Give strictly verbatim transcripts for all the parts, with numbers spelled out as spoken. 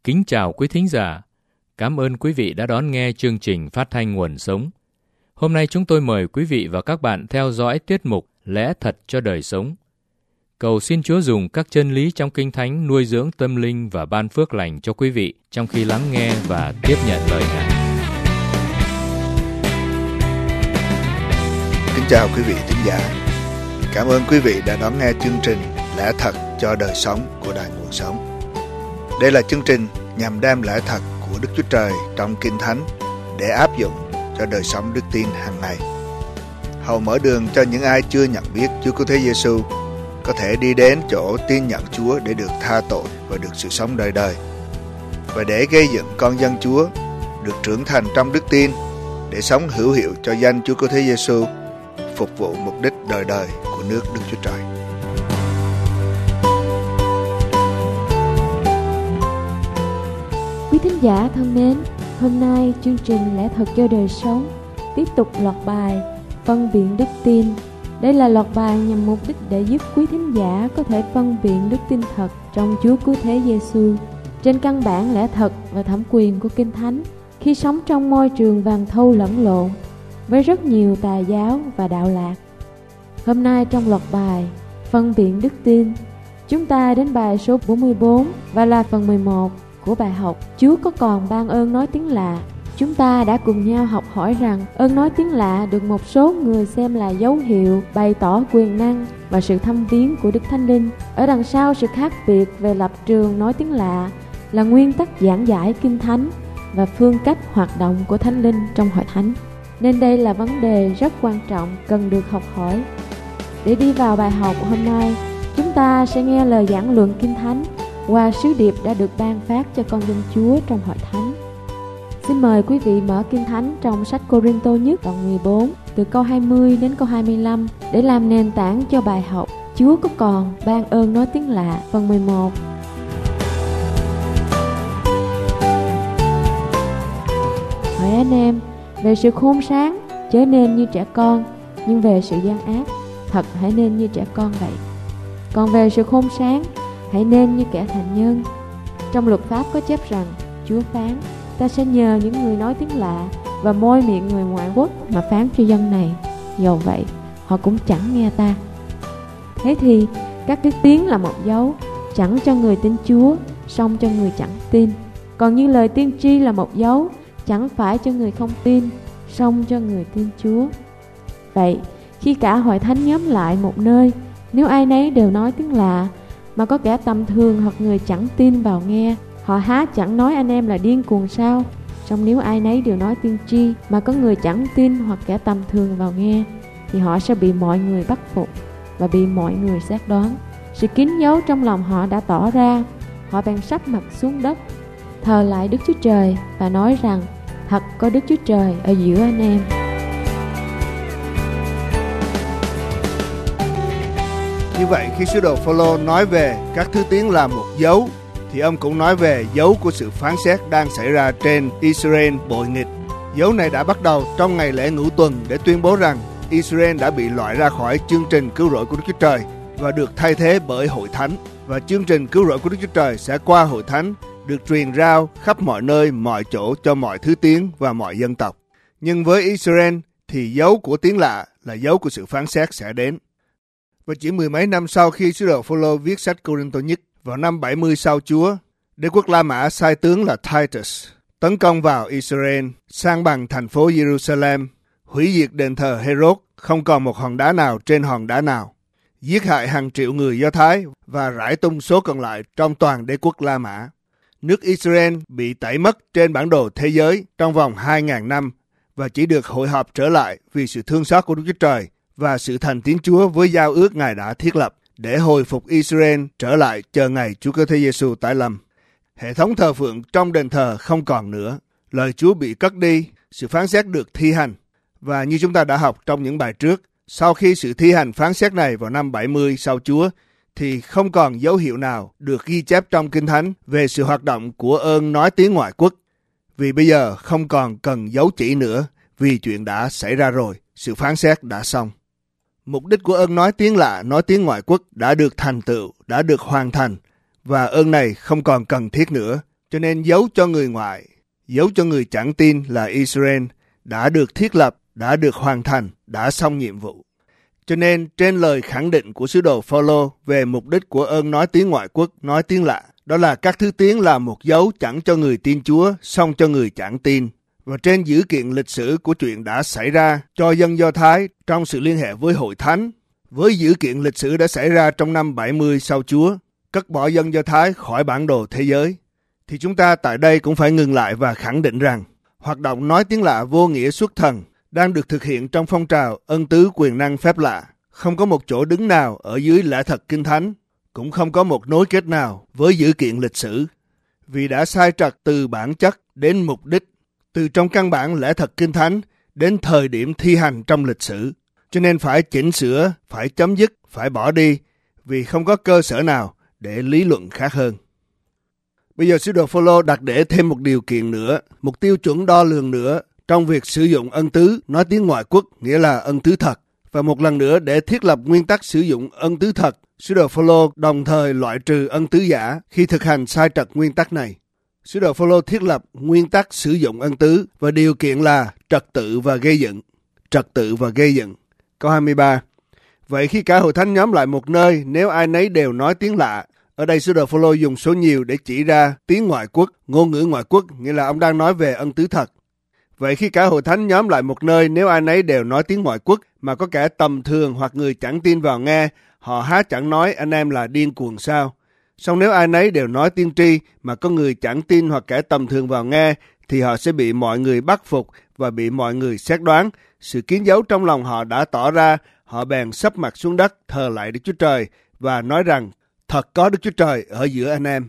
Kính chào quý thính giả. Cảm ơn quý vị đã đón nghe chương trình phát thanh Nguồn Sống. Hôm nay chúng tôi mời quý vị và các bạn theo dõi tiết mục Lẽ Thật cho Đời Sống. Cầu xin Chúa dùng các chân lý trong Kinh Thánh nuôi dưỡng tâm linh và ban phước lành cho quý vị trong khi lắng nghe và tiếp nhận lời Ngài. Kính chào quý vị thính giả. Cảm ơn quý vị đã đón nghe chương trình Lẽ Thật cho Đời Sống của Đài Nguồn Sống. Đây là chương trình nhằm đem lẽ thật của Đức Chúa Trời trong Kinh Thánh để áp dụng cho đời sống đức tin hàng ngày. Hầu mở đường cho những ai chưa nhận biết Chúa Cứu Thế Giêsu có thể đi đến chỗ tin nhận Chúa để được tha tội và được sự sống đời đời, và để gây dựng con dân Chúa được trưởng thành trong đức tin để sống hữu hiệu cho danh Chúa Cứu Thế Giêsu, phục vụ mục đích đời đời của nước Đức Chúa Trời. Quý thính giả thân mến, hôm nay chương trình Lẽ Thật cho Đời Sống tiếp tục loạt bài Phân biện đức tin. Đây là loạt bài nhằm mục đích để giúp quý thính giả có thể phân biện đức tin thật trong Chúa Cứu Thế Giêsu trên căn bản lẽ thật và thẩm quyền của Kinh Thánh khi sống trong môi trường vàng thau lẫn lộn với rất nhiều tà giáo và đạo lạc. Hôm nay trong loạt bài Phân biện đức tin, chúng ta đến bài số bốn mươi bốn và là phần mười một của bài học Chúa có còn ban ơn nói tiếng lạ. Chúng ta đã cùng nhau học hỏi rằng ơn nói tiếng lạ được một số người xem là dấu hiệu bày tỏ quyền năng và sự thăm viếng của Đức Thánh Linh. Ở đằng sau sự khác biệt về lập trường nói tiếng lạ là nguyên tắc giảng giải Kinh Thánh và phương cách hoạt động của Thánh Linh trong hội thánh. Nên đây là vấn đề rất quan trọng cần được học hỏi. Để đi vào bài học hôm nay, chúng ta sẽ nghe lời giảng luận Kinh Thánh qua sứ điệp đã được ban phát cho con dân Chúa trong hội thánh. Xin mời quý vị mở Kinh Thánh trong sách Cô-rinh-tô nhất đoạn mười bốn từ câu hai mươi đến câu hai mươi lăm để làm nền tảng cho bài học Chúa có còn ban ơn nói tiếng lạ phần mười một. Hỏi anh em, về sự khôn sáng chớ nên như trẻ con, nhưng về sự gian ác thật hãy nên như trẻ con vậy. Còn về sự khôn sáng hãy nên như kẻ thành nhân. Trong luật pháp có chép rằng Chúa phán, ta sẽ nhờ những người nói tiếng lạ và môi miệng người ngoại quốc mà phán cho dân này. Dầu vậy họ cũng chẳng nghe ta. Thế thì các đức tiếng là một dấu, chẳng cho người tin Chúa, song cho người chẳng tin. Còn như lời tiên tri là một dấu, chẳng phải cho người không tin, song cho người tin Chúa. Vậy khi cả hội thánh nhóm lại một nơi, nếu ai nấy đều nói tiếng lạ, mà có kẻ tầm thường hoặc người chẳng tin vào nghe, họ há chẳng nói anh em là điên cuồng sao? Song nếu ai nấy đều nói tiên tri, mà có người chẳng tin hoặc kẻ tầm thường vào nghe, thì họ sẽ bị mọi người bắt phục và bị mọi người xét đoán. Sự kín dấu trong lòng họ đã tỏ ra, họ bèn sắp mặt xuống đất, thờ lại Đức Chúa Trời và nói rằng thật có Đức Chúa Trời ở giữa anh em. Như vậy, khi sứ đồ Phao-lô nói về các thứ tiếng là một dấu, thì ông cũng nói về dấu của sự phán xét đang xảy ra trên Israel bội nghịch. Dấu này đã bắt đầu trong ngày lễ ngũ tuần để tuyên bố rằng Israel đã bị loại ra khỏi chương trình cứu rỗi của Đức Chúa Trời và được thay thế bởi hội thánh. Và chương trình cứu rỗi của Đức Chúa Trời sẽ qua hội thánh, được truyền rao khắp mọi nơi, mọi chỗ cho mọi thứ tiếng và mọi dân tộc. Nhưng với Israel thì dấu của tiếng lạ là dấu của sự phán xét sẽ đến. Và chỉ mười mấy năm sau khi sứ đồ Phao-lô viết sách Cô-rinh-tô nhất, vào năm bảy mươi sau Chúa, đế quốc La Mã sai tướng là Titus tấn công vào Israel, san bằng thành phố Jerusalem, hủy diệt đền thờ Herod, không còn một hòn đá nào trên hòn đá nào, giết hại hàng triệu người Do Thái và rải tung số còn lại trong toàn đế quốc La Mã. Nước Israel bị tẩy mất trên bản đồ thế giới trong vòng hai nghìn năm và chỉ được hội họp trở lại vì sự thương xót của Đức Chúa Trời và sự thành tín Chúa với giao ước Ngài đã thiết lập để hồi phục Israel trở lại chờ ngày Chúa Cứu Thế Giêsu tái lâm. Hệ thống thờ phượng trong đền thờ không còn nữa, lời Chúa bị cất đi, sự phán xét được thi hành. Và như chúng ta đã học trong những bài trước, sau khi sự thi hành phán xét này vào năm bảy mươi sau Chúa, thì không còn dấu hiệu nào được ghi chép trong Kinh Thánh về sự hoạt động của ơn nói tiếng ngoại quốc. Vì bây giờ không còn cần dấu chỉ nữa, vì chuyện đã xảy ra rồi, sự phán xét đã xong. Mục đích của ơn nói tiếng lạ, nói tiếng ngoại quốc đã được thành tựu, đã được hoàn thành, và ơn này không còn cần thiết nữa, Cho nên dấu cho người ngoại, dấu cho người chẳng tin là Israel đã được thiết lập, đã được hoàn thành, đã xong nhiệm vụ. Cho nên trên lời khẳng định của sứ đồ Phao-lô về mục đích của ơn nói tiếng ngoại quốc, nói tiếng lạ, đó là các thứ tiếng là một dấu chẳng cho người tin Chúa, song cho người chẳng tin. Và trên dữ kiện lịch sử của chuyện đã xảy ra cho dân Do Thái trong sự liên hệ với Hội Thánh, với dữ kiện lịch sử đã xảy ra trong năm bảy mươi sau Chúa, cất bỏ dân Do Thái khỏi bản đồ thế giới, thì chúng ta tại đây cũng phải ngừng lại và khẳng định rằng hoạt động nói tiếng lạ vô nghĩa xuất thần đang được thực hiện trong phong trào ân tứ quyền năng phép lạ. Không có một chỗ đứng nào ở dưới lẽ thật Kinh Thánh, cũng không có một nối kết nào với dữ kiện lịch sử, vì đã sai trật từ bản chất đến mục đích, từ trong căn bản lẽ thật Kinh Thánh đến thời điểm thi hành trong lịch sử. Cho nên phải chỉnh sửa, phải chấm dứt, phải bỏ đi, vì không có cơ sở nào để lý luận khác hơn. Bây giờ sứ đồ Phao-lô đặt để thêm một điều kiện nữa, một tiêu chuẩn đo lường nữa trong việc sử dụng ân tứ nói tiếng ngoại quốc, nghĩa là ân tứ thật. Và một lần nữa để thiết lập nguyên tắc sử dụng ân tứ thật, sứ đồ Phao-lô đồng thời loại trừ ân tứ giả khi thực hành sai trật nguyên tắc này. Sứ đồ Phao-lô thiết lập nguyên tắc sử dụng ân tứ và điều kiện là trật tự và gây dựng. Trật tự và gây dựng. Câu hai mươi ba. Vậy khi cả hội thánh nhóm lại một nơi, nếu ai nấy đều nói tiếng lạ, ở đây sứ đồ Phao-lô dùng số nhiều để chỉ ra tiếng ngoại quốc, ngôn ngữ ngoại quốc, nghĩa là ông đang nói về ân tứ thật. Vậy khi cả hội thánh nhóm lại một nơi, nếu ai nấy đều nói tiếng ngoại quốc, mà có kẻ tầm thường hoặc người chẳng tin vào nghe, họ há chẳng nói anh em là điên cuồng sao? Song nếu ai nấy đều nói tiên tri, mà có người chẳng tin hoặc kẻ tầm thường vào nghe, thì họ sẽ bị mọi người bắt phục và bị mọi người xét đoán. Sự kiến giấu trong lòng họ đã tỏ ra, họ bèn sấp mặt xuống đất thờ lạy Đức Chúa Trời và nói rằng thật có Đức Chúa Trời ở giữa anh em.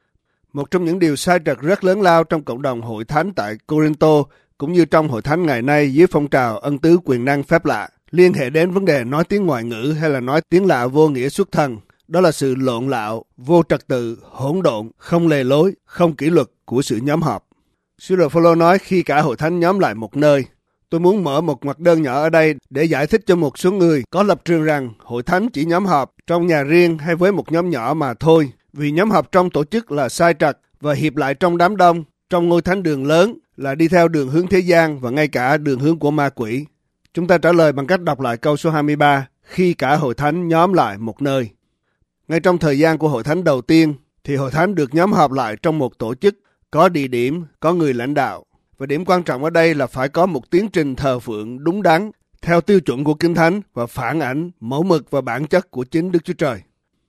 Một trong những điều sai trật rất lớn lao trong cộng đồng hội thánh tại Cô-rinh-tô cũng như trong hội thánh ngày nay dưới phong trào ân tứ quyền năng phép lạ, liên hệ đến vấn đề nói tiếng ngoại ngữ hay là nói tiếng lạ vô nghĩa xuất thần, đó là sự lộn lạo, vô trật tự, hỗn độn, không lề lối, không kỷ luật của sự nhóm họp. Sứ đồ Phao-lô nói khi cả hội thánh nhóm lại một nơi. Tôi muốn mở một ngoặc đơn nhỏ ở đây để giải thích cho một số người có lập trường rằng hội thánh chỉ nhóm họp trong nhà riêng hay với một nhóm nhỏ mà thôi, vì nhóm họp trong tổ chức là sai trật và hiệp lại trong đám đông, trong ngôi thánh đường lớn là đi theo đường hướng thế gian và ngay cả đường hướng của ma quỷ. Chúng ta trả lời bằng cách đọc lại câu số hai mươi ba, khi cả hội thánh nhóm lại một nơi. Ngay trong thời gian của hội thánh đầu tiên, thì hội thánh được nhóm họp lại trong một tổ chức, có địa điểm, có người lãnh đạo. Và điểm quan trọng ở đây là phải có một tiến trình thờ phượng đúng đắn, theo tiêu chuẩn của Kinh Thánh và phản ảnh, mẫu mực và bản chất của chính Đức Chúa Trời.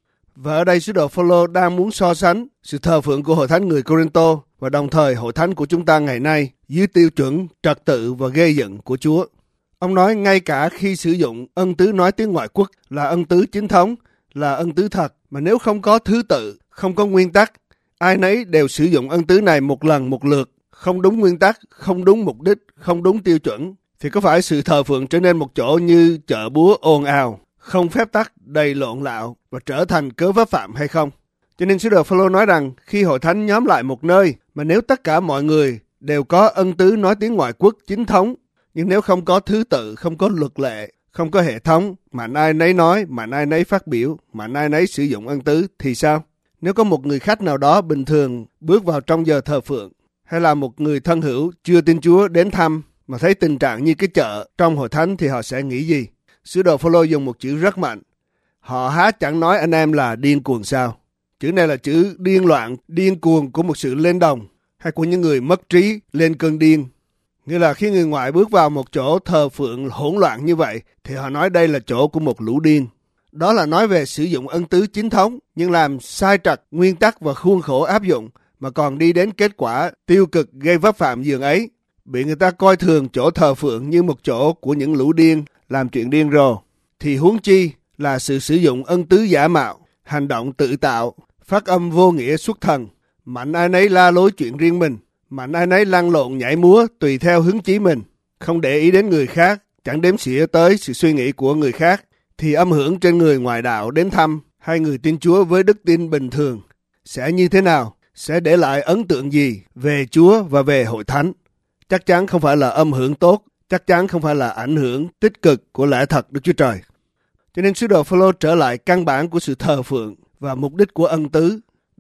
Và ở đây sứ đồ Phao-lô đang muốn so sánh sự thờ phượng của hội thánh người Cô-rinh-tô và đồng thời hội thánh của chúng ta ngày nay dưới tiêu chuẩn trật tự và gây dựng của Chúa. Ông nói ngay cả khi sử dụng ân tứ nói tiếng ngoại quốc là ân tứ chính thống, là ân tứ thật, mà nếu không có thứ tự, không có nguyên tắc, ai nấy đều sử dụng ân tứ này một lần một lượt, không đúng nguyên tắc, không đúng mục đích, không đúng tiêu chuẩn, thì có phải sự thờ phượng trở nên một chỗ như chợ búa ồn ào, không phép tắc, đầy lộn lạo và trở thành cớ pháp phạm hay không? Cho nên sứ đồ Phao-lô nói rằng khi hội thánh nhóm lại một nơi, mà nếu tất cả mọi người đều có ân tứ nói tiếng ngoại quốc chính thống, nhưng nếu không có thứ tự, không có luật lệ, không có hệ thống, mà ai nấy nói, mà ai nấy phát biểu, mà ai nấy sử dụng ân tứ thì sao? Nếu có một người khách nào đó bình thường bước vào trong giờ thờ phượng, hay là một người thân hữu chưa tin Chúa đến thăm mà thấy tình trạng như cái chợ trong hội thánh thì họ sẽ nghĩ gì? Sứ đồ Phao-lô dùng một chữ rất mạnh. Họ há chẳng nói anh em là điên cuồng sao? Chữ này là chữ điên loạn, điên cuồng của một sự lên đồng hay của những người mất trí lên cơn điên. Nghĩa là khi người ngoại bước vào một chỗ thờ phượng hỗn loạn như vậy thì họ nói đây là chỗ của một lũ điên. Đó là nói về sử dụng ân tứ chính thống nhưng làm sai trật nguyên tắc và khuôn khổ áp dụng mà còn đi đến kết quả tiêu cực gây vấp phạm dường ấy. Bị người ta coi thường chỗ thờ phượng như một chỗ của những lũ điên làm chuyện điên rồ. Thì huống chi là sự sử dụng ân tứ giả mạo, hành động tự tạo, phát âm vô nghĩa xuất thần, mạnh ai nấy la lối chuyện riêng mình, mạnh ai nấy lăn lộn nhảy múa tùy theo hứng chí mình, không để ý đến người khác, chẳng đếm xỉa tới sự suy nghĩ của người khác, thì âm hưởng trên người ngoại đạo đến thăm hay người tin Chúa với đức tin bình thường sẽ như thế nào? Sẽ để lại ấn tượng gì về Chúa và về hội thánh? Chắc chắn không phải là âm hưởng tốt, chắc chắn không phải là ảnh hưởng tích cực của lẽ thật Đức Chúa Trời. Cho nên sứ đồ Phao-lô trở lại căn bản của sự thờ phượng và mục đích của ân tứ.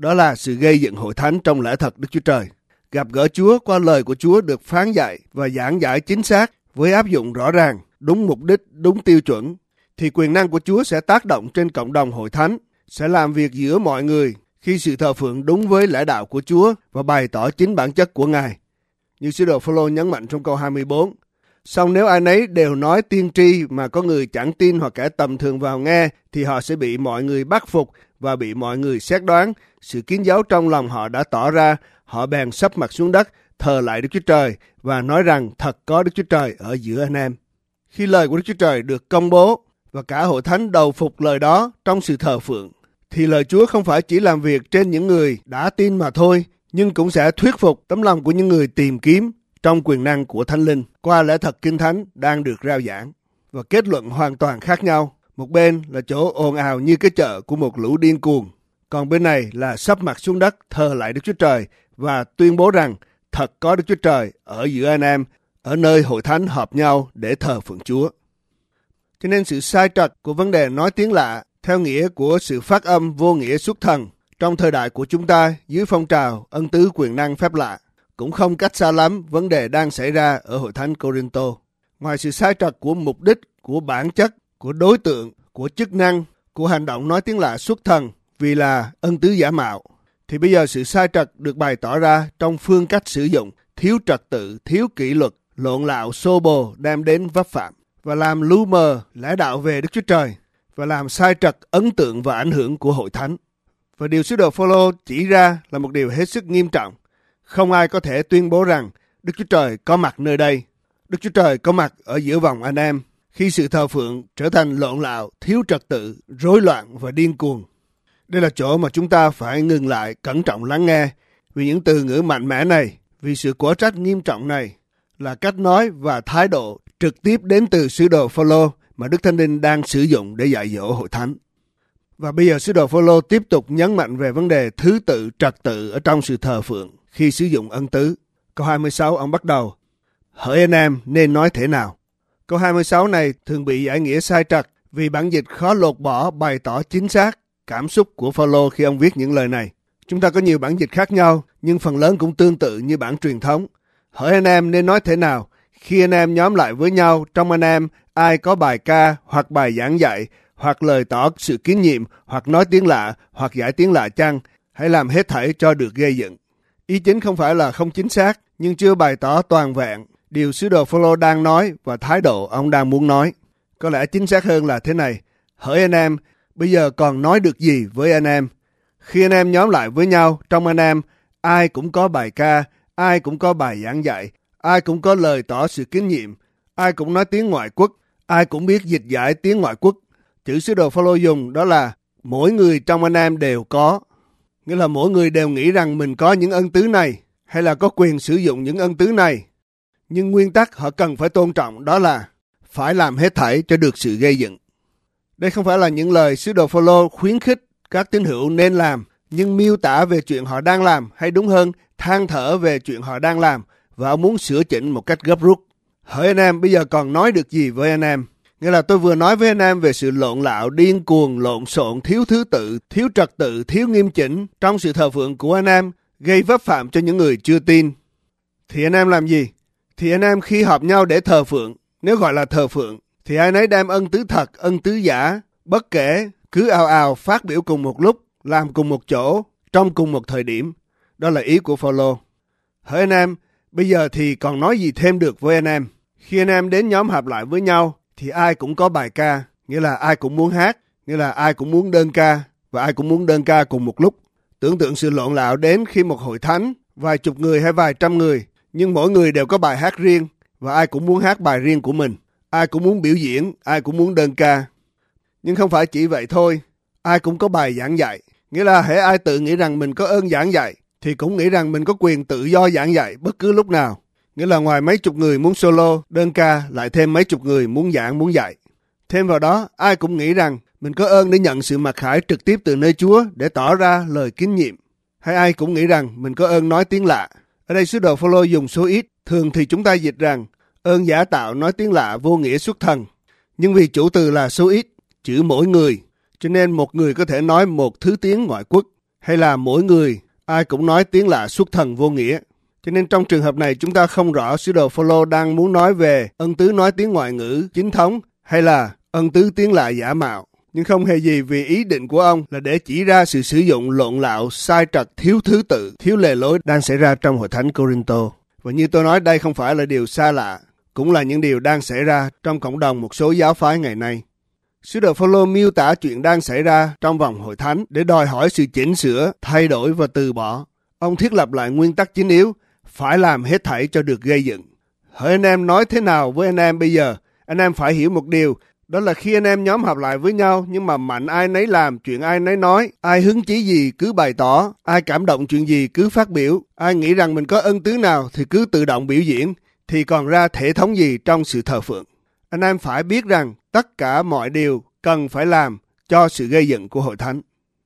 đó là sự gây dựng hội thánh trong lẽ thật Đức Chúa Trời. Gặp gỡ Chúa qua lời của Chúa được phán dạy và giảng giải chính xác với áp dụng rõ ràng, đúng mục đích, đúng tiêu chuẩn, thì quyền năng của Chúa sẽ tác động trên cộng đồng hội thánh, sẽ làm việc giữa mọi người khi sự thờ phượng đúng với lẽ đạo của Chúa và bày tỏ chính bản chất của Ngài. Như sứ đồ Phêrô nhấn mạnh trong câu hai mươi bốn, song nếu ai nấy đều nói tiên tri mà có người chẳng tin hoặc kẻ tầm thường vào nghe, thì họ sẽ bị mọi người bắt phục và bị mọi người xét đoán. Sự kín dấu trong lòng họ đã tỏ ra, họ bèn sấp mặt xuống đất, thờ lại Đức Chúa Trời và nói rằng thật có Đức Chúa Trời ở giữa anh em. Khi lời của Đức Chúa Trời được công bố và cả hội thánh đầu phục lời đó trong sự thờ phượng, thì lời Chúa không phải chỉ làm việc trên những người đã tin mà thôi, nhưng cũng sẽ thuyết phục tấm lòng của những người tìm kiếm trong quyền năng của Thánh Linh qua lẽ thật Kinh Thánh đang được rao giảng. Và kết luận hoàn toàn khác nhau. Một bên là chỗ ồn ào như cái chợ của một lũ điên cuồng, còn bên này là sấp mặt xuống đất thờ lại Đức Chúa Trời và tuyên bố rằng thật có Đức Chúa Trời ở giữa anh em, ở nơi hội thánh họp nhau để thờ phượng Chúa. Cho nên sự sai trật của vấn đề nói tiếng lạ theo nghĩa của sự phát âm vô nghĩa xuất thần trong thời đại của chúng ta dưới phong trào ân tứ quyền năng phép lạ cũng không cách xa lắm vấn đề đang xảy ra ở hội thánh Cô-rinh-tô. Ngoài sự sai trật của mục đích, của bản chất, của đối tượng, của chức năng, của hành động nói tiếng lạ xuất thần vì là ân tứ giả mạo, thì bây giờ sự sai trật được bày tỏ ra trong phương cách sử dụng, thiếu trật tự, thiếu kỷ luật, lộn lạo, xô bồ đem đến vấp phạm và làm lu mờ lẽ đạo về Đức Chúa Trời và làm sai trật ấn tượng và ảnh hưởng của hội thánh. Và điều sứ đồ Phêrô chỉ ra là một điều hết sức nghiêm trọng. Không ai có thể tuyên bố rằng Đức Chúa Trời có mặt nơi đây. Đức Chúa Trời có mặt ở giữa vòng anh em khi sự thờ phượng trở thành lộn lạo, thiếu trật tự, rối loạn và điên cuồng. Đây là chỗ mà chúng ta phải ngừng lại, cẩn trọng lắng nghe vì những từ ngữ mạnh mẽ này, vì sự quả trách nghiêm trọng này là cách nói và thái độ trực tiếp đến từ sứ đồ Phêrô mà Đức Thánh Linh đang sử dụng để dạy dỗ hội thánh. Và bây giờ sứ đồ Phêrô tiếp tục nhấn mạnh về vấn đề thứ tự, trật tự ở trong sự thờ phượng khi sử dụng ân tứ. Câu hai mươi sáu ông bắt đầu, hỡi anh em nên nói thế nào? Câu hai mươi sáu này thường bị giải nghĩa sai trật vì bản dịch khó lột bỏ bày tỏ chính xác cảm xúc của Phêrô khi ông viết những lời này. Chúng ta có nhiều bản dịch khác nhau, nhưng phần lớn cũng tương tự như bản truyền thống. Hỡi anh em nên nói thế nào? Khi anh em nhóm lại với nhau, trong anh em ai có bài ca hoặc bài giảng dạy, hoặc lời tỏ sự kín nhiệm, hoặc nói tiếng lạ, hoặc giải tiếng lạ chăng, hãy làm hết thảy cho được gây dựng. Ý chính không phải là không chính xác, nhưng chưa bày tỏ toàn vẹn điều sứ đồ Phêrô đang nói và thái độ ông đang muốn nói. Có lẽ chính xác hơn là thế này, hỡi anh em, bây giờ còn nói được gì với anh em? Khi anh em nhóm lại với nhau, trong anh em, ai cũng có bài ca, ai cũng có bài giảng dạy, ai cũng có lời tỏ sự kín nhiệm, ai cũng nói tiếng ngoại quốc, ai cũng biết dịch giải tiếng ngoại quốc. Chữ sứ đồ Phêrô dùng đó là mỗi người trong anh em đều có. Nghĩa là mỗi người đều nghĩ rằng mình có những ân tứ này, hay là có quyền sử dụng những ân tứ này. Nhưng nguyên tắc họ cần phải tôn trọng đó là phải làm hết thảy cho được sự gây dựng. Đây không phải là những lời sứ đồ Phêrô khuyến khích các tín hữu nên làm, nhưng miêu tả về chuyện họ đang làm, hay đúng hơn, than thở về chuyện họ đang làm, và ông muốn sửa chỉnh một cách gấp rút. Hỡi anh em, bây giờ còn nói được gì với anh em? Nghĩa là tôi vừa nói với anh em về sự lộn lạo, điên cuồng, lộn xộn, thiếu thứ tự, thiếu trật tự, thiếu nghiêm chỉnh trong sự thờ phượng của anh em, gây vấp phạm cho những người chưa tin. Thì anh em làm gì? Thì anh em khi họp nhau để thờ phượng, nếu gọi là thờ phượng, thì ai nấy đem ân tứ thật, ân tứ giả, bất kể, cứ ào ào phát biểu cùng một lúc, làm cùng một chỗ, trong cùng một thời điểm. Đó là ý của Phêrô. Hỡi anh em, bây giờ thì còn nói gì thêm được với anh em? Khi anh em đến nhóm họp lại với nhau, thì ai cũng có bài ca, nghĩa là ai cũng muốn hát, nghĩa là ai cũng muốn đơn ca, và ai cũng muốn đơn ca cùng một lúc. Tưởng tượng sự lộn lạo đến khi một hội thánh, vài chục người hay vài trăm người, nhưng mỗi người đều có bài hát riêng, và ai cũng muốn hát bài riêng của mình. Ai cũng muốn biểu diễn, ai cũng muốn đơn ca. Nhưng không phải chỉ vậy thôi, ai cũng có bài giảng dạy. Nghĩa là hễ ai tự nghĩ rằng mình có ơn giảng dạy, thì cũng nghĩ rằng mình có quyền tự do giảng dạy bất cứ lúc nào. Nghĩa là ngoài mấy chục người muốn solo, đơn ca, lại thêm mấy chục người muốn giảng, muốn dạy. Thêm vào đó, ai cũng nghĩ rằng mình có ơn để nhận sự mặc khải trực tiếp từ nơi Chúa để tỏ ra lời kính nhiệm. Hay ai cũng nghĩ rằng mình có ơn nói tiếng lạ. Ở đây sứ đồ Phêrô dùng số ít, thường thì chúng ta dịch rằng ơn giả tạo nói tiếng lạ vô nghĩa xuất thần. Nhưng vì chủ từ là số ít, chữ mỗi người, cho nên một người có thể nói một thứ tiếng ngoại quốc, hay là mỗi người ai cũng nói tiếng lạ xuất thần vô nghĩa. Cho nên trong trường hợp này chúng ta không rõ sứ đồ Phôlô đang muốn nói về ân tứ nói tiếng ngoại ngữ chính thống hay là ân tứ tiếng lạ giả mạo. Nhưng không hề gì, vì ý định của ông là để chỉ ra sự sử dụng lộn lạo, sai trật, thiếu thứ tự, thiếu lề lối đang xảy ra trong hội thánh Cô-rinh-tô. Và như tôi nói, đây không phải là điều xa lạ, cũng là những điều đang xảy ra trong cộng đồng một số giáo phái ngày nay. Sứ đồ Phôlô miêu tả chuyện đang xảy ra trong vòng hội thánh để đòi hỏi sự chỉnh sửa, thay đổi và từ bỏ. Ông thiết lập lại nguyên tắc chính yếu, phải làm hết thảy cho được gây dựng. Hỡi anh em nói thế nào với anh em bây giờ? Anh em phải hiểu một điều, đó là khi anh em nhóm họp lại với nhau, nhưng mà mạnh ai nấy làm, chuyện ai nấy nói, ai hứng chí gì cứ bày tỏ, ai cảm động chuyện gì cứ phát biểu, ai nghĩ rằng mình có ân tứ nào thì cứ tự động biểu diễn, thì còn ra thể thống gì trong sự thờ phượng. Anh em phải biết rằng tất cả mọi điều cần phải làm cho sự gây dựng của hội thánh.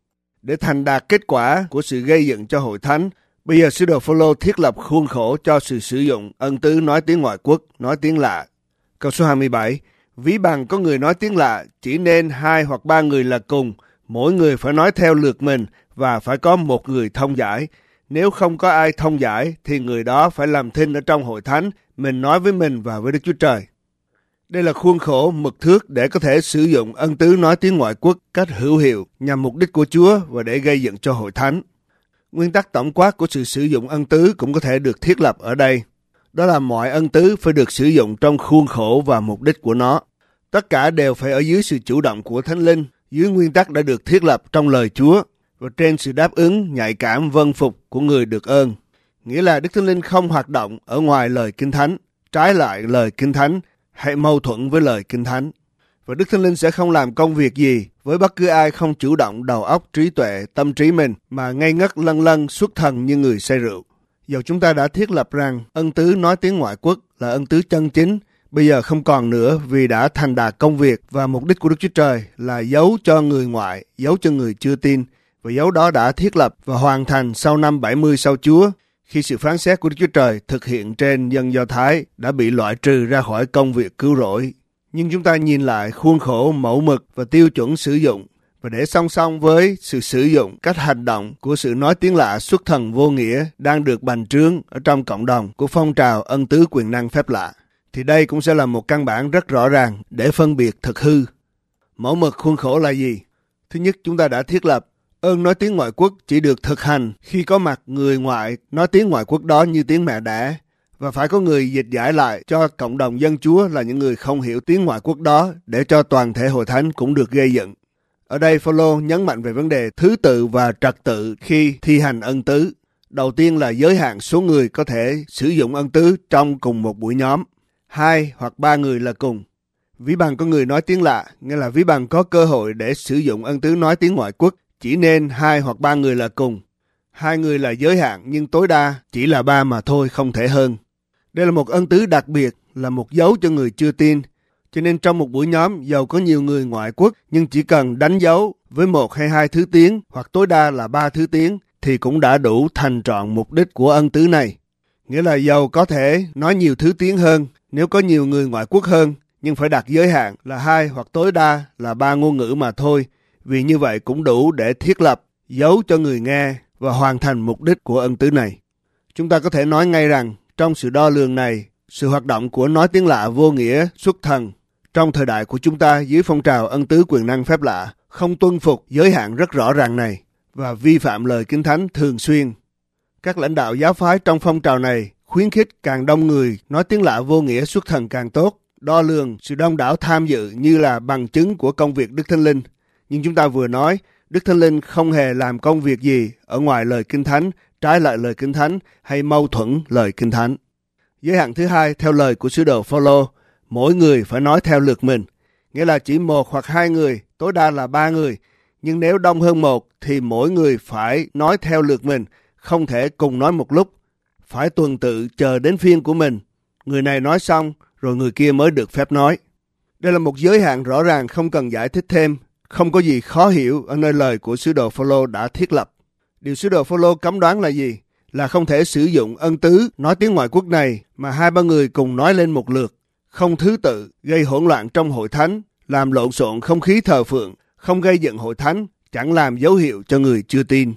Để thành đạt kết quả của sự gây dựng cho hội thánh, bây giờ sứ đồ Phôlô thiết lập khuôn khổ cho sự sử dụng ân tứ nói tiếng ngoại quốc, nói tiếng lạ. Câu số hai mươi bảy, ví bằng có người nói tiếng lạ, chỉ nên hai hoặc ba người là cùng, mỗi người phải nói theo lượt mình và phải có một người thông giải. Nếu không có ai thông giải thì người đó phải làm thinh ở trong hội thánh, mình nói với mình và với Đức Chúa Trời. Đây là khuôn khổ mực thước để có thể sử dụng ân tứ nói tiếng ngoại quốc cách hữu hiệu nhằm mục đích của Chúa và để gây dựng cho hội thánh. Nguyên tắc tổng quát của sự sử dụng ân tứ cũng có thể được thiết lập ở đây. Đó là mọi ân tứ phải được sử dụng trong khuôn khổ và mục đích của nó. Tất cả đều phải ở dưới sự chủ động của Thánh Linh, dưới nguyên tắc đã được thiết lập trong lời Chúa và trên sự đáp ứng nhạy cảm vâng phục của người được ơn. Nghĩa là Đức Thánh Linh không hoạt động ở ngoài lời Kinh Thánh, trái lại lời Kinh Thánh hay mâu thuẫn với lời Kinh Thánh. Và Đức Thánh Linh sẽ không làm công việc gì với bất cứ ai không chủ động đầu óc, trí tuệ, tâm trí mình mà ngây ngất lân lân xuất thần như người say rượu. Dầu chúng ta đã thiết lập rằng ân tứ nói tiếng ngoại quốc là ân tứ chân chính, bây giờ không còn nữa vì đã thành đạt công việc và mục đích của Đức Chúa Trời là giấu cho người ngoại, giấu cho người chưa tin. Và dấu đó đã thiết lập và hoàn thành sau năm bảy mươi sau Chúa, khi sự phán xét của Đức Chúa Trời thực hiện trên dân Do Thái đã bị loại trừ ra khỏi công việc cứu rỗi. Nhưng chúng ta nhìn lại khuôn khổ, mẫu mực và tiêu chuẩn sử dụng, và để song song với sự sử dụng cách hành động của sự nói tiếng lạ xuất thần vô nghĩa đang được bành trướng ở trong cộng đồng của phong trào ân tứ quyền năng phép lạ, thì đây cũng sẽ là một căn bản rất rõ ràng để phân biệt thực hư. Mẫu mực khuôn khổ là gì? Thứ nhất, chúng ta đã thiết lập ơn nói tiếng ngoại quốc chỉ được thực hành khi có mặt người ngoại nói tiếng ngoại quốc đó như tiếng mẹ đẻ, và phải có người dịch giải lại cho cộng đồng dân Chúa là những người không hiểu tiếng ngoại quốc đó để cho toàn thể hội thánh cũng được gây dựng. Ở đây Phôlô nhấn mạnh về vấn đề thứ tự và trật tự khi thi hành ân tứ. Đầu tiên là giới hạn số người có thể sử dụng ân tứ trong cùng một buổi nhóm. Hai hoặc ba người là cùng. Ví bằng có người nói tiếng lạ, nghĩa là ví bằng có cơ hội để sử dụng ân tứ nói tiếng ngoại quốc, chỉ nên hai hoặc ba người là cùng. Hai người là giới hạn nhưng tối đa chỉ là ba mà thôi, không thể hơn. Đây là một ân tứ đặc biệt, là một dấu cho người chưa tin. Cho nên trong một buổi nhóm, dầu có nhiều người ngoại quốc, nhưng chỉ cần đánh dấu với một hay hai thứ tiếng, hoặc tối đa là ba thứ tiếng, thì cũng đã đủ thành trọn mục đích của ân tứ này. Nghĩa là dầu có thể nói nhiều thứ tiếng hơn, nếu có nhiều người ngoại quốc hơn, nhưng phải đặt giới hạn là hai hoặc tối đa là ba ngôn ngữ mà thôi, vì như vậy cũng đủ để thiết lập, giấu cho người nghe và hoàn thành mục đích của ân tứ này. Chúng ta có thể nói ngay rằng, trong sự đo lường này, sự hoạt động của nói tiếng lạ vô nghĩa xuất thần trong thời đại của chúng ta dưới phong trào ân tứ quyền năng phép lạ không tuân phục giới hạn rất rõ ràng này và vi phạm lời Kinh Thánh thường xuyên. Các lãnh đạo giáo phái trong phong trào này khuyến khích càng đông người nói tiếng lạ vô nghĩa xuất thần càng tốt, đo lường sự đông đảo tham dự như là bằng chứng của công việc Đức Thánh Linh. Nhưng chúng ta vừa nói, Đức Thánh Linh không hề làm công việc gì ở ngoài lời Kinh Thánh, trái lại lời Kinh Thánh hay mâu thuẫn lời Kinh Thánh. Giới hạn thứ hai, theo lời của sứ đồ Phôlô, mỗi người phải nói theo lượt mình, nghĩa là chỉ một hoặc hai người, tối đa là ba người. Nhưng nếu đông hơn một thì mỗi người phải nói theo lượt mình, không thể cùng nói một lúc. Phải tuần tự chờ đến phiên của mình. Người này nói xong rồi người kia mới được phép nói. Đây là một giới hạn rõ ràng không cần giải thích thêm, không có gì khó hiểu ở nơi lời của sứ đồ Phôlô đã thiết lập. Điều sứ đồ Phôlô cấm đoán là gì? Là không thể sử dụng ân tứ nói tiếng ngoại quốc này mà hai ba người cùng nói lên một lượt, không thứ tự, gây hỗn loạn trong hội thánh, làm lộn xộn không khí thờ phượng, không gây dựng hội thánh, chẳng làm dấu hiệu cho người chưa tin.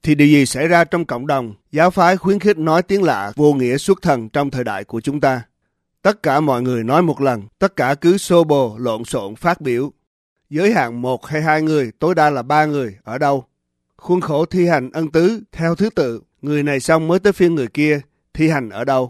Thì điều gì xảy ra trong cộng đồng giáo phái khuyến khích nói tiếng lạ vô nghĩa xuất thần trong thời đại của chúng ta? Tất cả mọi người nói một lần, tất cả cứ xô bồ, lộn xộn phát biểu. Giới hạn một hay hai người, tối đa là ba người, ở đâu? Khuôn khổ thi hành ân tứ theo thứ tự, người này xong mới tới phiên người kia, thi hành ở đâu?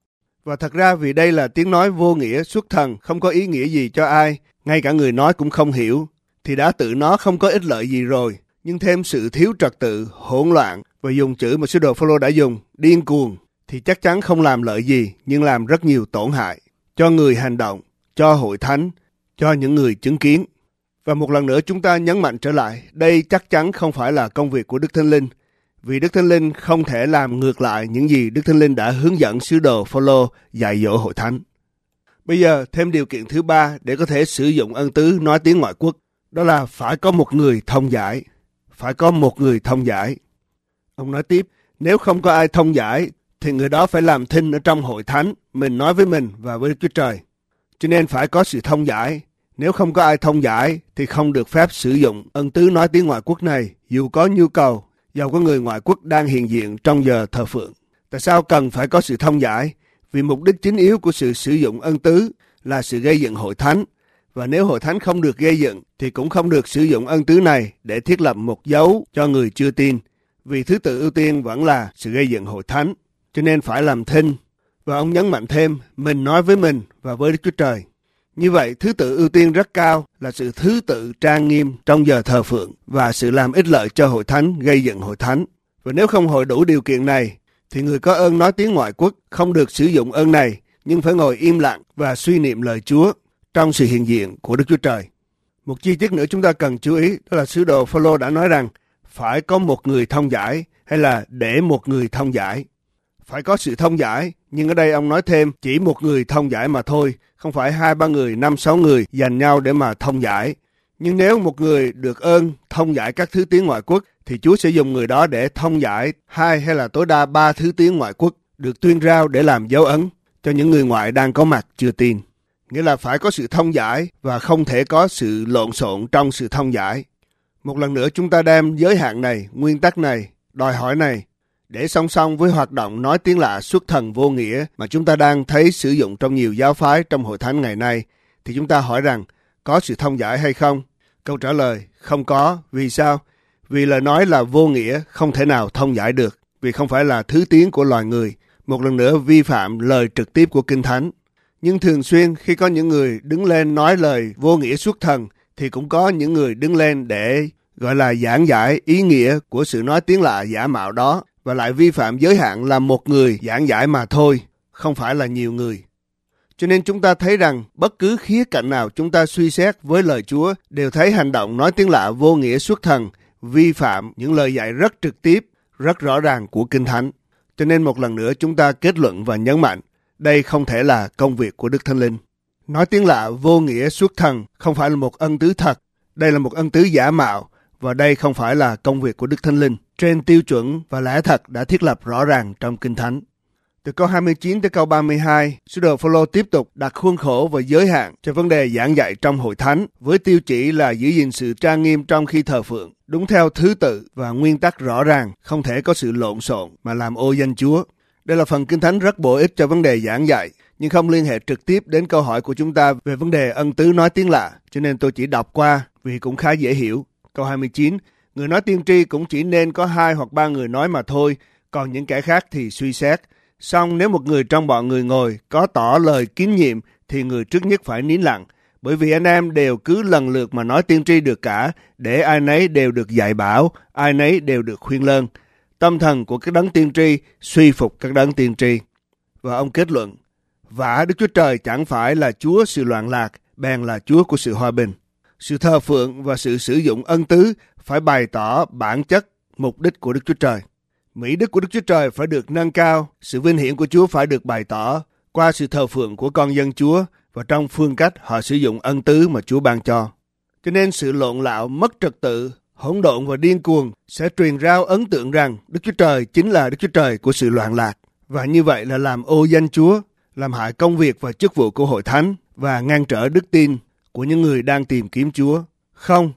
Và thật ra vì đây là tiếng nói vô nghĩa xuất thần, không có ý nghĩa gì cho ai, ngay cả người nói cũng không hiểu, thì đã tự nó không có ích lợi gì rồi. Nhưng thêm sự thiếu trật tự, hỗn loạn và dùng chữ mà sứ đồ Phao-lô đã dùng, điên cuồng, thì chắc chắn không làm lợi gì, nhưng làm rất nhiều tổn hại cho người hành động, cho hội thánh, cho những người chứng kiến. Và một lần nữa chúng ta nhấn mạnh trở lại, đây chắc chắn không phải là công việc của Đức Thánh Linh, vì Đức Thánh Linh không thể làm ngược lại những gì Đức Thánh Linh đã hướng dẫn sứ đồ Phao-lô dạy dỗ hội thánh. Bây giờ thêm điều kiện thứ ba để có thể sử dụng ân tứ nói tiếng ngoại quốc, đó là phải có một người thông giải. Phải có một người thông giải. Ông nói tiếp, nếu không có ai thông giải, thì người đó phải làm thinh ở trong hội thánh, mình nói với mình và với Đức Chúa Trời. Cho nên phải có sự thông giải. Nếu không có ai thông giải, thì không được phép sử dụng ân tứ nói tiếng ngoại quốc này, dù có nhu cầu, dầu có người ngoại quốc đang hiện diện trong giờ thờ phượng. Tại sao cần phải có sự thông giải? Vì mục đích chính yếu của sự sử dụng ân tứ là sự gây dựng hội thánh. Và nếu hội thánh không được gây dựng, thì cũng không được sử dụng ân tứ này để thiết lập một dấu cho người chưa tin. Vì thứ tự ưu tiên vẫn là sự gây dựng hội thánh, cho nên phải làm thinh. Và ông nhấn mạnh thêm, mình nói với mình và với Đức Chúa Trời. Như vậy, thứ tự ưu tiên rất cao là sự thứ tự trang nghiêm trong giờ thờ phượng và sự làm ích lợi cho hội thánh, gây dựng hội thánh. Và nếu không hội đủ điều kiện này, thì người có ơn nói tiếng ngoại quốc không được sử dụng ơn này, nhưng phải ngồi im lặng và suy niệm lời Chúa trong sự hiện diện của Đức Chúa Trời. Một chi tiết nữa chúng ta cần chú ý, đó là sứ đồ Phao-lô đã nói rằng phải có một người thông giải hay là để một người thông giải. Phải có sự thông giải, nhưng ở đây ông nói thêm chỉ một người thông giải mà thôi, không phải hai ba người, năm sáu người dành nhau để mà thông giải. Nhưng nếu một người được ơn thông giải các thứ tiếng ngoại quốc, thì Chúa sẽ dùng người đó để thông giải hai hay là tối đa ba thứ tiếng ngoại quốc được tuyên rao để làm dấu ấn cho những người ngoại đang có mặt chưa tin. Nghĩa là phải có sự thông giải và không thể có sự lộn xộn trong sự thông giải. Một lần nữa chúng ta đem giới hạn này, nguyên tắc này, đòi hỏi này để song song với hoạt động nói tiếng lạ xuất thần vô nghĩa mà chúng ta đang thấy sử dụng trong nhiều giáo phái trong hội thánh ngày nay, thì chúng ta hỏi rằng có sự thông giải hay không? Câu trả lời không có. Vì sao? Vì lời nói là vô nghĩa, không thể nào thông giải được, vì không phải là thứ tiếng của loài người. Một lần nữa vi phạm lời trực tiếp của Kinh Thánh. Nhưng thường xuyên khi có những người đứng lên nói lời vô nghĩa xuất thần, thì cũng có những người đứng lên để gọi là giảng giải ý nghĩa của sự nói tiếng lạ giả mạo đó, và lại vi phạm giới hạn là một người giảng giải mà thôi, không phải là nhiều người. Cho nên chúng ta thấy rằng bất cứ khía cạnh nào chúng ta suy xét với lời Chúa đều thấy hành động nói tiếng lạ vô nghĩa xuất thần, vi phạm những lời dạy rất trực tiếp, rất rõ ràng của Kinh Thánh. Cho nên một lần nữa chúng ta kết luận và nhấn mạnh, đây không thể là công việc của Đức Thánh Linh. Nói tiếng lạ vô nghĩa xuất thần không phải là một ân tứ thật, đây là một ân tứ giả mạo, và đây không phải là công việc của Đức Thánh Linh, trên tiêu chuẩn và lẽ thật đã thiết lập rõ ràng trong Kinh Thánh. Từ câu hai mươi chín tới câu ba mươi hai, sứ đồ Phao-lô tiếp tục đặt khuôn khổ và giới hạn cho vấn đề giảng dạy trong hội thánh, với tiêu chỉ là giữ gìn sự trang nghiêm trong khi thờ phượng, đúng theo thứ tự và nguyên tắc rõ ràng, không thể có sự lộn xộn mà làm ô danh Chúa. Đây là phần Kinh Thánh rất bổ ích cho vấn đề giảng dạy, nhưng không liên hệ trực tiếp đến câu hỏi của chúng ta về vấn đề ân tứ nói tiếng lạ, cho nên tôi chỉ đọc qua vì cũng khá dễ hiểu. Câu hai mươi chín, người nói tiên tri cũng chỉ nên có hai hoặc ba người nói mà thôi, còn những kẻ khác thì suy xét. Song nếu một người trong bọn người ngồi có tỏ lời kín nhiệm thì người trước nhất phải nín lặng, bởi vì anh em đều cứ lần lượt mà nói tiên tri được cả, để ai nấy đều được dạy bảo, ai nấy đều được khuyên lơn. Tâm thần của các đấng tiên tri suy phục các đấng tiên tri. Và ông kết luận, vả Đức Chúa Trời chẳng phải là Chúa sự loạn lạc, bèn là Chúa của sự hòa bình. Sự thờ phượng và sự sử dụng ân tứ phải bày tỏ bản chất, mục đích của Đức Chúa Trời. Mỹ đức của Đức Chúa Trời phải được nâng cao, sự vinh hiển của Chúa phải được bày tỏ qua sự thờ phượng của con dân Chúa và trong phương cách họ sử dụng ân tứ mà Chúa ban cho. Cho nên sự lộn lạo, mất trật tự, hỗn độn và điên cuồng sẽ truyền rao ấn tượng rằng Đức Chúa Trời chính là Đức Chúa Trời của sự loạn lạc. Và như vậy là làm ô danh Chúa, làm hại công việc và chức vụ của hội thánh và ngăn trở đức tin của những người đang tìm kiếm Chúa. Không,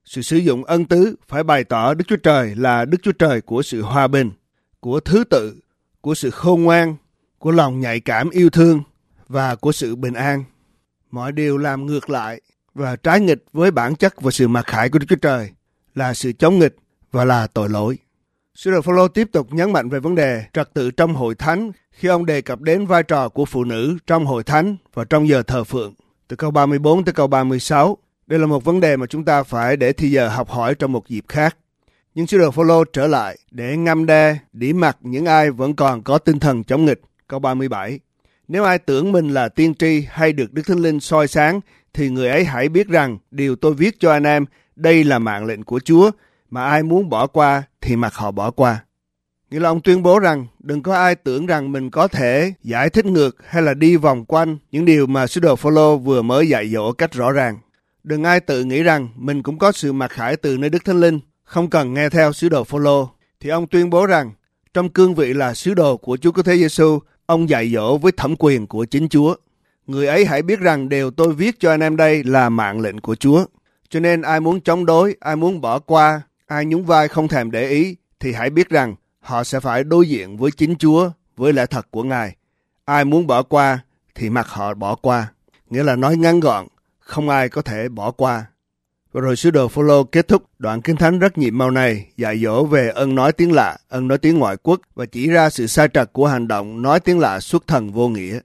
Sự sử dụng ân tứ phải bày tỏ Đức Chúa Trời là Đức Chúa Trời của sự hòa bình, của thứ tự, của sự khôn ngoan, của lòng nhạy cảm yêu thương và của sự bình an. Mọi điều làm ngược lại và trái nghịch với bản chất và sự mặc khải của Đức Chúa Trời là sự chống nghịch và là tội lỗi. Sứ đồ Phao-lô tiếp tục nhấn mạnh về vấn đề trật tự trong hội thánh khi ông đề cập đến vai trò của phụ nữ trong hội thánh và trong giờ thờ phượng. Từ câu ba mươi bốn tới câu ba mươi sáu, đây là một vấn đề mà chúng ta phải để thì giờ học hỏi trong một dịp khác. Nhưng sứ đồ Phao-lô trở lại để ngăn đe, đỉ mặt những ai vẫn còn có tinh thần chống nghịch. Câu ba mươi bảy, nếu ai tưởng mình là tiên tri hay được Đức Thánh Linh soi sáng, thì người ấy hãy biết rằng điều tôi viết cho anh em, đây là mạng lệnh của Chúa, mà ai muốn bỏ qua thì mặc họ bỏ qua. Nghĩa là ông tuyên bố rằng đừng có ai tưởng rằng mình có thể giải thích ngược hay là đi vòng quanh những điều mà sứ đồ Phao-lô vừa mới dạy dỗ cách rõ ràng. Đừng ai tự nghĩ rằng mình cũng có sự mặc khải từ nơi Đức Thánh Linh, không cần nghe theo sứ đồ Phao-lô. Thì ông tuyên bố rằng trong cương vị là sứ đồ của Chúa Cứu Thế Giêsu, ông dạy dỗ với thẩm quyền của chính Chúa. Người ấy hãy biết rằng điều tôi viết cho anh em đây là mạng lệnh của Chúa. Cho nên ai muốn chống đối, ai muốn bỏ qua, ai nhún vai không thèm để ý, thì hãy biết rằng họ sẽ phải đối diện với chính Chúa, với lẽ thật của Ngài. Ai muốn bỏ qua thì mặc họ bỏ qua. Nghĩa là nói ngắn gọn, không ai có thể bỏ qua. Và rồi sứ đồ Phao-lô kết thúc đoạn Kinh Thánh rất nhiệm màu này, dạy dỗ về ân nói tiếng lạ, ân nói tiếng ngoại quốc và chỉ ra sự sai trật của hành động nói tiếng lạ xuất thần vô nghĩa.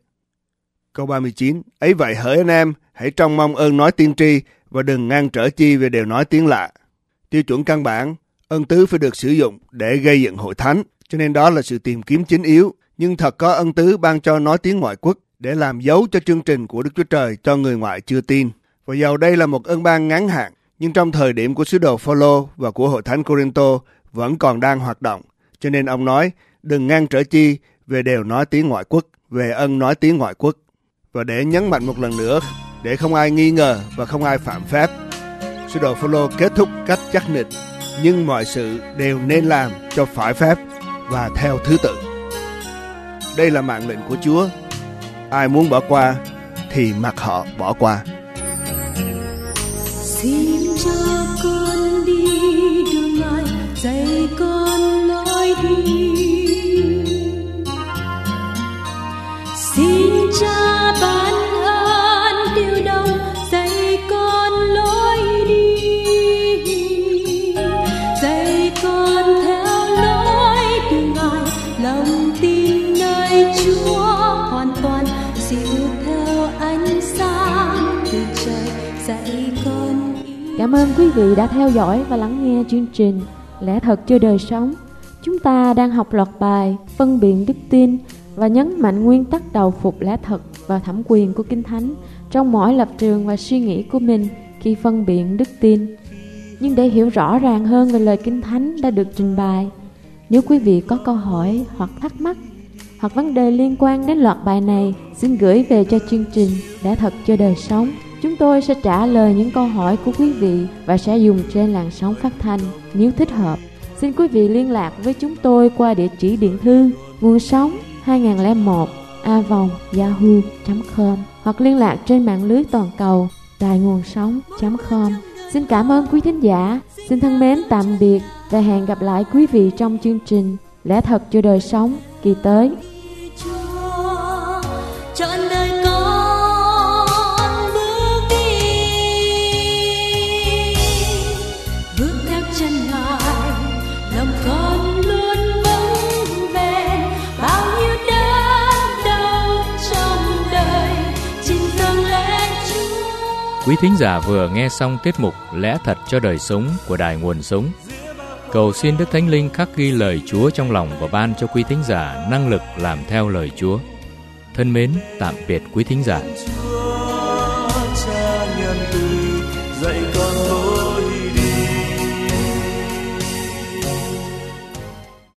Câu ba mươi chín, ấy vậy hỡi anh em, hãy trông mong ơn nói tiên tri và đừng ngăn trở chi về điều nói tiếng lạ. Tiêu chuẩn căn bản, ân tứ phải được sử dụng để gây dựng hội thánh, cho nên đó là sự tìm kiếm chính yếu. Nhưng thật có ân tứ ban cho nói tiếng ngoại quốc để làm dấu cho chương trình của Đức Chúa Trời cho người ngoại chưa tin. Và dầu đây là một ân ban ngắn hạn, nhưng trong thời điểm của sứ đồ Phao-lô và của hội thánh Cô-rinh-tô vẫn còn đang hoạt động. Cho nên ông nói, đừng ngăn trở chi về đều nói tiếng ngoại quốc, về ân nói tiếng ngoại quốc. Và để nhấn mạnh một lần nữa, để không ai nghi ngờ và không ai phạm phép, sứ đồ Phao-lô kết thúc cách chắc nịch, nhưng mọi sự đều nên làm cho phải phép và theo thứ tự. Đây là mạng lệnh của Chúa. Ai muốn bỏ qua thì mặc họ bỏ qua. Xin cho con đi đường Ngài dạy con lối đi. Xin Cha ban ơn điều đồng dạy con lối đi, dạy con theo lối đường Ngài, lòng tin nơi Chúa hoàn toàn, dìu theo ánh sáng từ trời dạy con. Cảm ơn quý vị đã theo dõi và lắng nghe chương trình Lẽ Thật Cho Đời Sống. Chúng ta đang học loạt bài phân biện đức tin và nhấn mạnh nguyên tắc đầu phục lẽ thật và thẩm quyền của Kinh Thánh trong mỗi lập trường và suy nghĩ của mình khi phân biện đức tin. Nhưng để hiểu rõ ràng hơn về lời Kinh Thánh đã được trình bày, nếu quý vị có câu hỏi hoặc thắc mắc hoặc vấn đề liên quan đến loạt bài này, xin gửi về cho chương trình Lẽ Thật Cho Đời Sống. Chúng tôi sẽ trả lời những câu hỏi của quý vị và sẽ dùng trên làn sóng phát thanh nếu thích hợp. Xin quý vị liên lạc với chúng tôi qua địa chỉ điện thư nguồn sống hai nghìn lẻ một a vòng yahoo chấm com hoặc liên lạc trên mạng lưới toàn cầu đài nguồn sống chấm com. Xin cảm ơn quý thính giả. Xin thân mến tạm biệt và hẹn gặp lại quý vị trong chương trình Lẽ Thật Cho Đời Sống kỳ tới. Trọn đời con bước đi, bước theo chân Ngài, lòng con luôn vững bền. Bao nhiêu đớn đau trong đời, chính dâng lên Chúa. Quý thính giả vừa nghe xong tiết mục Lẽ Thật Cho Đời Sống của Đài Nguồn Sống. Cầu xin Đức Thánh Linh khắc ghi lời Chúa trong lòng và ban cho quý thính giả năng lực làm theo lời Chúa. Thân mến, tạm biệt quý thính giả. Chúa cha nhân từ dạy con